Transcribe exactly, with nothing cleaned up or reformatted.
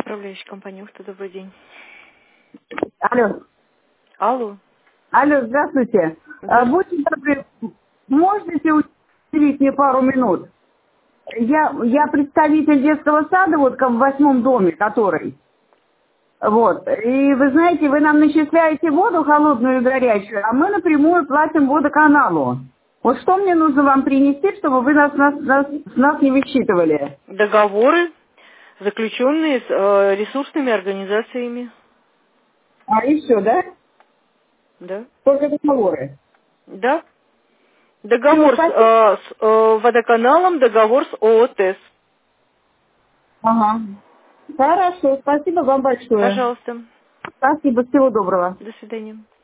Управляющая компания «Ухта», добрый день. Алло. Алло. Алло, здравствуйте. А, Здравствуйте. Будьте добры, можете уделить мне пару минут? Я, я представитель детского сада, вот как в восьмом доме, который. Вот. И вы знаете, вы нам начисляете воду холодную и горячую, а мы напрямую платим водоканалу. Вот что мне нужно вам принести, чтобы вы нас, нас, нас, нас не высчитывали? Договоры, заключенные с э, ресурсными организациями. А, и все, да? Да. Только договоры. Да. Все, Договор с, спасибо. э, с э, водоканалом, договор с ООО «ТЭС». Ага. Хорошо, спасибо вам большое. Пожалуйста. Спасибо, всего доброго. До свидания.